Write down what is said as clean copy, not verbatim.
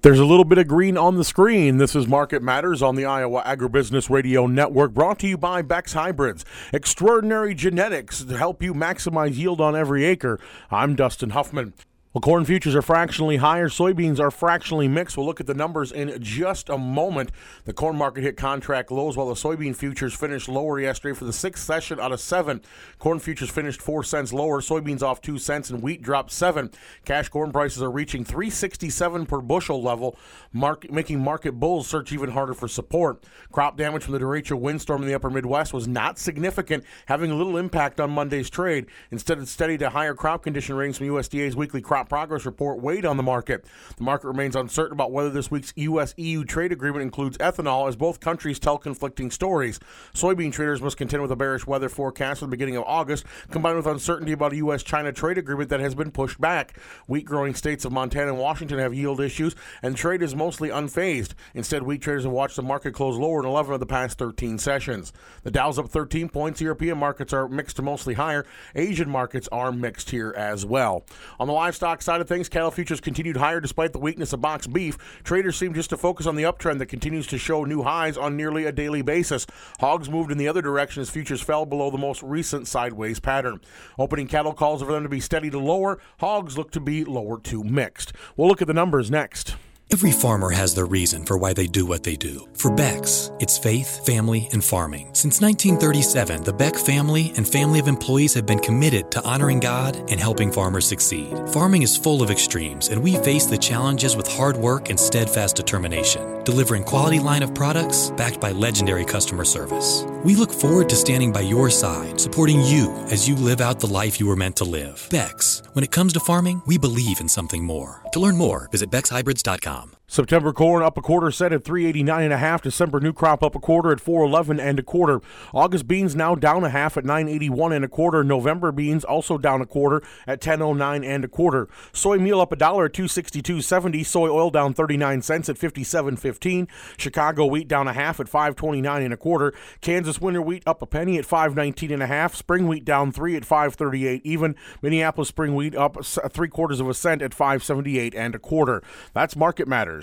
There's a little bit of green on the screen. This is Market Matters on the Iowa Agribusiness Radio Network, brought to you by Beck's Hybrids. Extraordinary genetics to help you maximize yield on every acre. I'm Dustin Huffman. Well, corn futures are fractionally higher. Soybeans are fractionally mixed. We'll look at the numbers in just a moment. The corn market hit contract lows while the soybean futures finished lower yesterday for the sixth session out of 7. Corn futures finished 4 cents lower. Soybeans off 2 cents and wheat dropped 7. Cash corn prices are reaching $3.67 per bushel level, making market bulls search even harder for support. Crop damage from the derecho windstorm in the upper Midwest was not significant, having a little impact on Monday's trade. Instead, it steadied to higher crop condition ratings from USDA's weekly crop progress report weighed on the market. The market remains uncertain about whether this week's U.S.-EU trade agreement includes ethanol, as both countries tell conflicting stories. Soybean traders must contend with a bearish weather forecast at the beginning of August, combined with uncertainty about a U.S.-China trade agreement that has been pushed back. Wheat-growing states of Montana and Washington have yield issues, and trade is mostly unfazed. Instead, wheat traders have watched the market close lower in 11 of the past 13 sessions. The Dow's up 13 points. European markets are mixed to mostly higher. Asian markets are mixed here as well. On the livestock side of things, cattle futures continued higher despite the weakness of boxed beef. Traders seem just to focus on the uptrend that continues to show new highs on nearly a daily basis. Hogs moved in the other direction as futures fell below the most recent sideways pattern. Opening cattle calls for them to be steady to lower. Hogs look to be lower to mixed. We'll look at the numbers next. Every farmer has their reason for why they do what they do. For Beck's, it's faith, family, and farming. Since 1937, the Beck family and family of employees have been committed to honoring God and helping farmers succeed. Farming is full of extremes, and we face the challenges with hard work and steadfast determination, delivering quality line of products backed by legendary customer service. We look forward to standing by your side, supporting you as you live out the life you were meant to live. Beck's, when it comes to farming, we believe in something more. To learn more, visit BecksHybrids.com. September corn up a quarter set at 389.5. December new crop up a quarter at 411.25. August beans now down a half at 981.25. November beans also down a quarter at 1009.25. Soy meal up $1 at 262.70. Soy oil down 39 cents at 57.15. Chicago wheat down a half at 529.25. Kansas winter wheat up a penny at 519.5. Spring wheat down 3 at 538 even. Minneapolis spring wheat up 3/4 of a cent at 578.25. That's Market Matters.